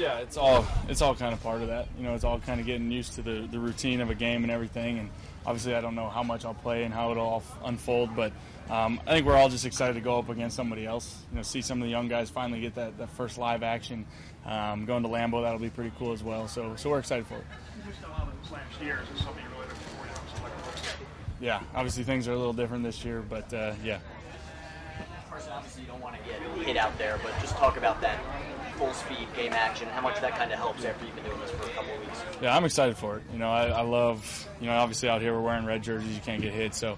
Yeah, it's all kind of part of that. It's all kind of getting used to the routine of a game and everything. And obviously, I don't know how much I'll play and how it'll all unfold, but I think we're all just excited to go up against somebody else. See some of the young guys finally get that first live action. Going to Lambeau, that'll be pretty cool as well. So we're excited for it. You missed a lot of those last years. Is something you're really looking forward to? Yeah, obviously things are a little different this year, but yeah. Carson, obviously you don't want to get hit out there, but just talk about that full speed game action, how much that kind of helps after you've been doing this for a couple of weeks. Yeah, I'm excited for it. I love, obviously out here we're wearing red jerseys, you can't get hit, so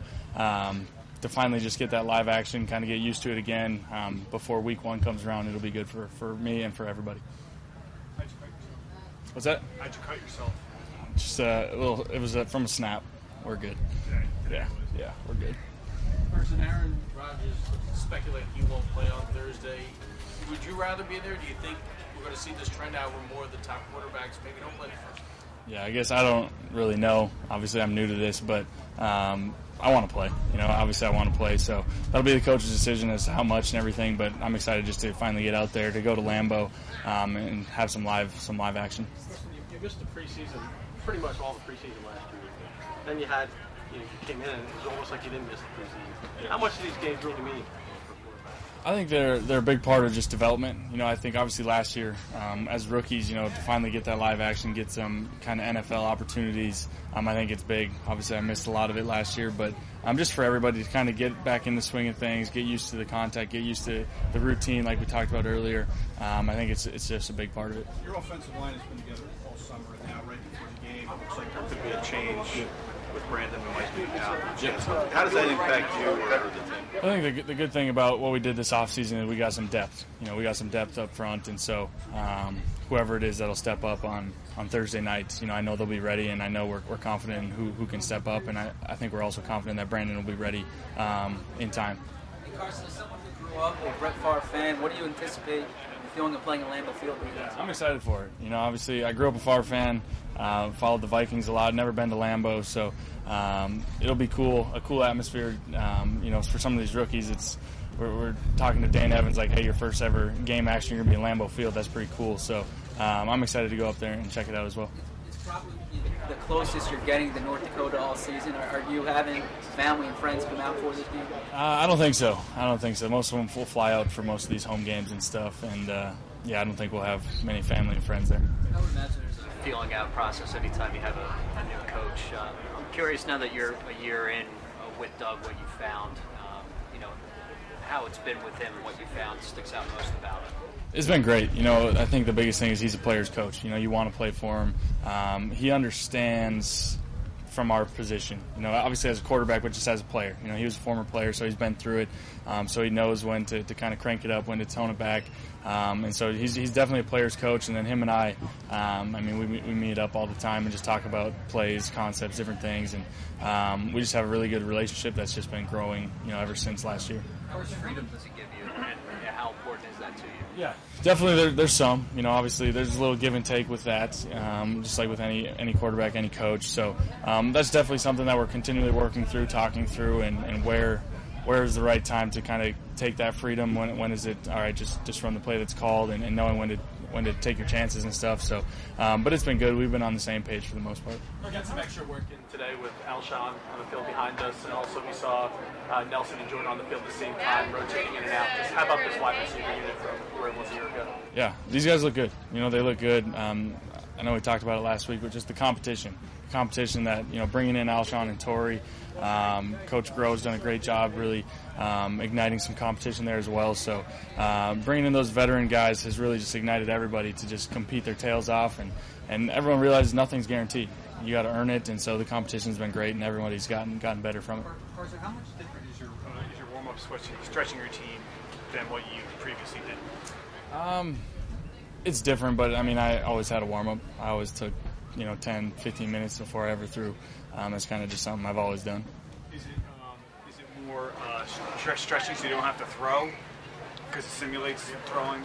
to finally just get that live action, kind of get used to it again before week 1 comes around, it'll be good for me and for everybody. How'd you cut yourself? What's that? How'd you cut yourself? Just it was from a snap. We're good. Yeah, we're good. Carson, Aaron Rodgers speculated he won't play on Thursday. Would you rather be there? Do you think we're going to see this trend out where more of the top quarterbacks maybe don't play first? Yeah, I guess I don't really know. Obviously, I'm new to this, but I want to play. Obviously I want to play, so that'll be the coach's decision as to how much and everything. But I'm excited just to finally get out there, to go to Lambeau, and have some live action. You missed the preseason, pretty much all the preseason last year. Then you came in and it was almost like you didn't miss the preseason. How much do these games really mean? I think they're a big part of just development. I think obviously last year, as rookies, to finally get that live action, get some kind of NFL opportunities, I think it's big. Obviously I missed a lot of it last year, but just for everybody to kind of get back in the swing of things, get used to the contact, get used to the routine like we talked about earlier, I think it's just a big part of it. Your offensive line has been together all summer, and now right before the game, it looks like there could be a change with Brandon and Mike being out. How does that impact you or the team? I think the good thing about what we did this offseason is we got some depth. We got some depth up front, and so whoever it is that'll step up on Thursday nights, I know they'll be ready, and I know we're confident in who can step up, and I think we're also confident that Brandon will be ready in time. Hey Carson, as someone who grew up a Brett Favre fan, what do you anticipate feeling of playing in Lambeau Field? I'm excited for it. Obviously I grew up a Favre fan, followed the Vikings a lot, never been to Lambeau, so it'll be cool, a cool atmosphere. For some of these rookies, we're talking to Dane Evans like, hey, your first ever game action, you're going to be in Lambeau Field. That's pretty cool. So I'm excited to go up there and check it out as well. It's probably the closest you're getting to North Dakota all season. Are you having family and friends come out for this game? I don't think so. Most of them will fly out for most of these home games and stuff. And, I don't think we'll have many family and friends there. I would imagine there's a feeling out process anytime you have a new coach. I'm curious now that you're a year in with Doug, what you found, how it's been with him, what you found sticks out most about it. It's been great. I think the biggest thing is he's a player's coach. You want to play for him. He understands from our position. Obviously as a quarterback, but just as a player. He was a former player, so he's been through it. So he knows when to kind of crank it up, when to tone it back. And so he's definitely a player's coach. And then him and I we meet up all the time and just talk about plays, concepts, different things. And we just have a really good relationship that's just been growing, ever since last year. How much freedom does he give you, and how important is that to you? Yeah, definitely. There's some. Obviously there's a little give and take with that, just like with any quarterback, any coach. So that's definitely something that we're continually working through, talking through, and where is the right time to kind of take that freedom. When is it all right? Just run the play that's called, and knowing when to take your chances and stuff. So, but it's been good. We've been on the same page for the most part. We got some extra work in today with Alshon on the field behind us, and also we saw Nelson and Jordan on the field at the same time, rotating in and out. Just how about this wide receiver unit from where it was a year ago? Yeah, these guys look good. They look good. I know we talked about it last week, but just the competition that, bringing in Alshon and Torrey. Coach Grove's done a great job really igniting some competition there as well. So bringing in those veteran guys has really just ignited everybody to just compete their tails off, and everyone realizes nothing's guaranteed. You got to earn it, and so the competition's been great, and everybody's gotten better from it. Carson, how much different is your warm-up stretching routine than what you previously did? It's different, but I always had a warm-up. I always took 10, 15 minutes before I ever threw. That's kind of just something I've always done. Is it more stretching so you don't have to throw because it simulates throwing?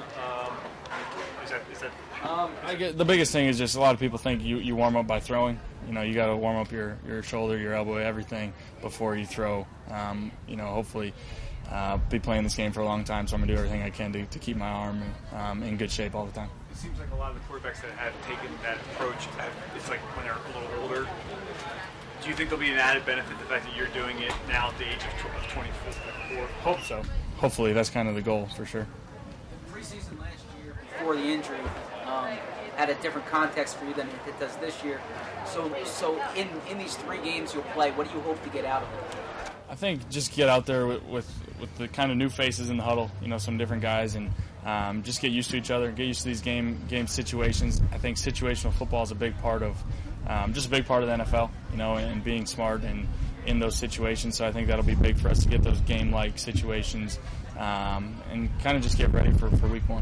Is that? I get the biggest thing is just a lot of people think you warm up by throwing. You got to warm up your shoulder, your elbow, everything before you throw. Hopefully be playing this game for a long time, so I'm going to do everything I can to keep my arm in good shape all the time. It seems like a lot of the quarterbacks that have taken that approach, it's like when they're a little older. Do you think there'll be an added benefit, the fact that you're doing it now at the age of 24? Hope so. Hopefully, that's kind of the goal for sure. Preseason last year, before the injury, had a different context for you than it does this year. So in these 3 games you'll play, what do you hope to get out of it? I think just get out there with the kind of new faces in the huddle, some different guys, and just get used to each other, get used to these game situations. I think situational football is a big part of just a big part of the NFL, and being smart and in those situations. So I think that'll be big for us to get those game-like situations and kind of just get ready for week 1.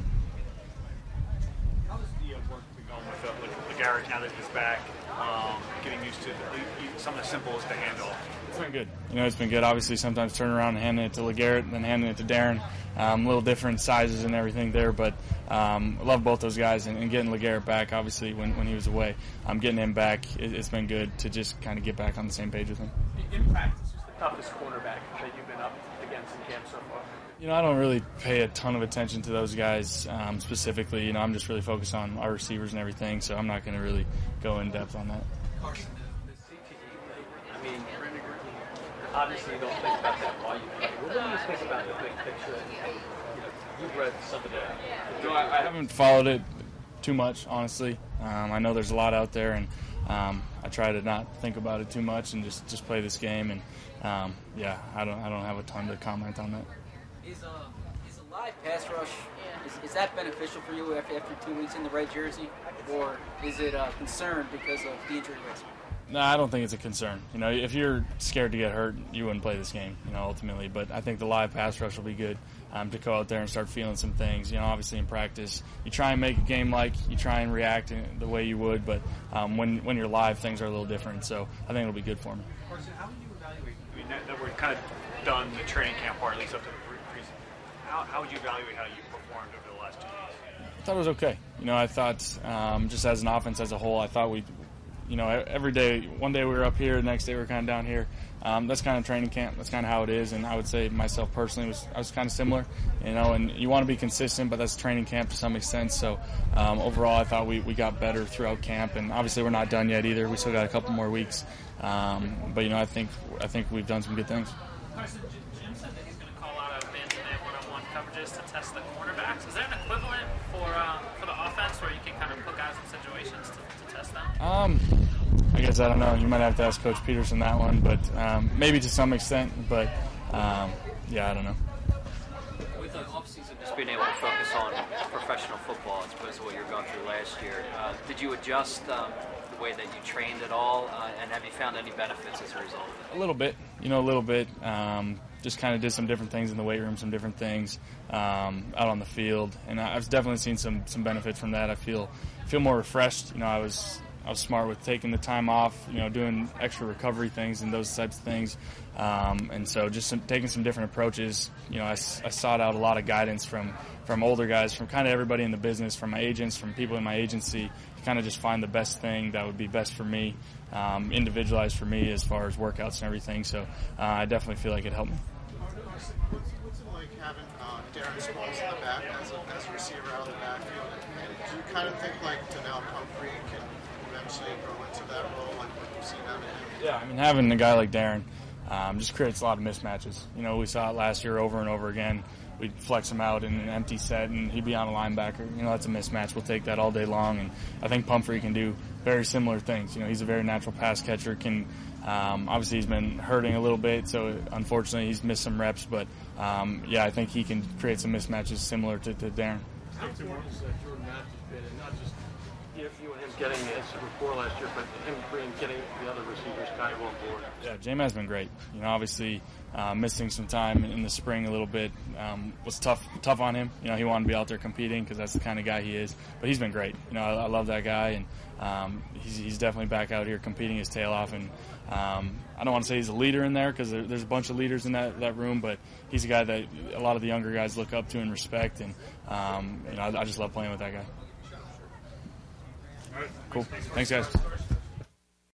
How does the work been going with LeGarrette now that he's back, getting used to something as simple as the handoff? It's been good. It's been good. Obviously, sometimes turning around and handing it to LeGarrette, then handing it to Darren. Little different sizes and everything there, but I love both those guys. And getting LeGarrette back, obviously, when he was away, getting him back, it's been good to just kind of get back on the same page with him. In practice, who's the toughest cornerback that you've been up against in camp so far? I don't really pay a ton of attention to those guys specifically. I'm just really focused on our receivers and everything, so I'm not going to really go in depth on that. Carson, the CTE, I mean, obviously you don't think about that while you play. What do you think about the big picture? You've read some of that. I haven't followed it too much, honestly. I know there's a lot out there, and I try to not think about it too much and just play this game. And I don't have a ton to comment on that. Is a live pass rush, is that beneficial for you after 2 weeks in the red jersey, or is it a concern because of the injury risk? No, I don't think it's a concern. If you're scared to get hurt, you wouldn't play this game, ultimately. But I think the live pass rush will be good to go out there and start feeling some things. Obviously in practice, you try and make a game like, you try and react the way you would, but when you're live, things are a little different. So I think it'll be good for me. Carson, how would you evaluate, that we're kind of done the training camp part, at least up to the preseason. How would you evaluate how you performed over the last 2 years? I thought it was okay. I thought just as an offense as a whole, I thought every day, one day we were up here, the next day we were kind of down here. That's kind of training camp. That's kind of how it is. And I would say myself personally, I was kind of similar, and you want to be consistent, but that's training camp to some extent. So overall, I thought we got better throughout camp. And obviously we're not done yet either. We still got a couple more weeks. But, I think we've done some good things. Carson, Jim said that he's going to call out man-to-man one-on-one coverages to test the cornerbacks. Is there an equivalent for the offense where you can kind of put guys in situations to test them? I guess I don't know. You might have to ask Coach Peterson that one, but maybe to some extent. But I don't know. With the offseason, just being able to focus on professional football as opposed to what you were going through last year, did you adjust the way that you trained at all, and have you found any benefits as a result of it? A little bit, a little bit. Just kind of did some different things in the weight room, some different things out on the field, and I've definitely seen some benefits from that. I feel more refreshed. I was smart with taking the time off, doing extra recovery things and those types of things, and so just taking some different approaches. I sought out a lot of guidance from older guys, from kind of everybody in the business, from my agents, from people in my agency, to kind of just find the best thing that would be best for me, individualized for me as far as workouts and everything. So I definitely feel like it helped me. What's it like having Darren Sproles in the back as a receiver out of the backfield? And do you kind of think like Donnell Pumphrey can eventually grow into that role, like what you've seen out of him? Yeah, having a guy like Darren just creates a lot of mismatches. We saw it last year over and over again. We'd flex him out in an empty set, and he'd be on a linebacker. That's a mismatch. We'll take that all day long, and I think Pumphrey can do very similar things. He's a very natural pass catcher. Obviously he's been hurting a little bit, so unfortunately he's missed some reps. But I think he can create some mismatches similar to Darren. How important is Jordan Matthews been, and not just you and him getting the instant rapport last year, but him getting the other receivers kind of on board? Yeah, J-Man's been great. Obviously missing some time in the spring a little bit was tough on him. He wanted to be out there competing because that's the kind of guy he is. But he's been great. I love that guy, and he's definitely back out here competing his tail off. And I don't want to say he's a leader in there because there's a bunch of leaders in that room, but he's a guy that a lot of the younger guys look up to and respect. And I just love playing with that guy. Cool. Thanks, guys.